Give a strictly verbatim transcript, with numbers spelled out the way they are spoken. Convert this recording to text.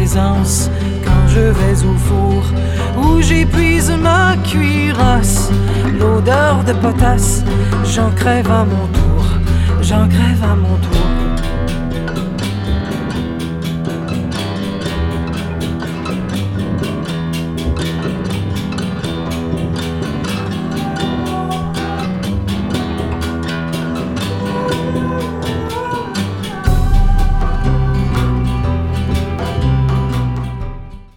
présence quand je vais au four, où j'épuise ma cuirasse. L'odeur de potasse, j'en crève à mon tour, j'en crève à mon tour.